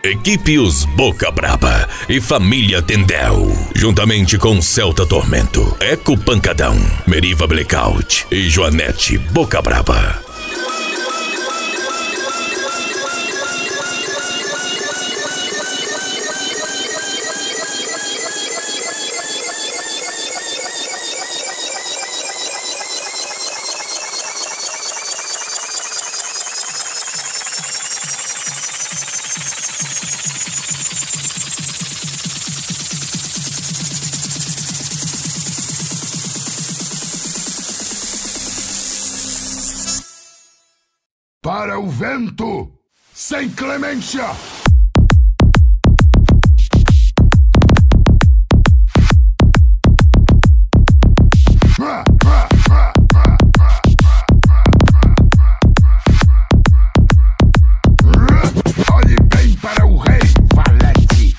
Equipe Os Boca Braba e Família Tendel, juntamente com Celta Tormento, Eco Pancadão, Meriva Blackout e Joanete Boca Braba. Para o vento, sem clemência! Olhe bem para o rei, Valete!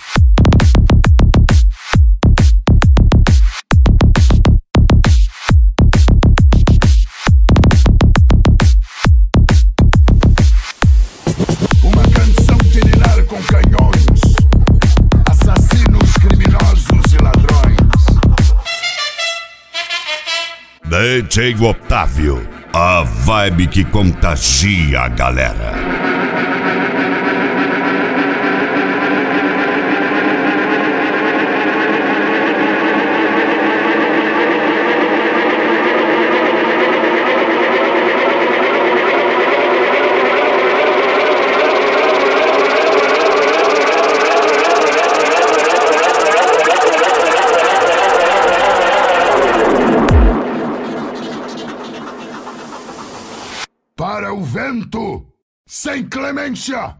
Uma canção de ninar com canhões, assassinos, criminosos e ladrões. DJ Otávio, a vibe que contagia a galera. Para o vento, sem clemência!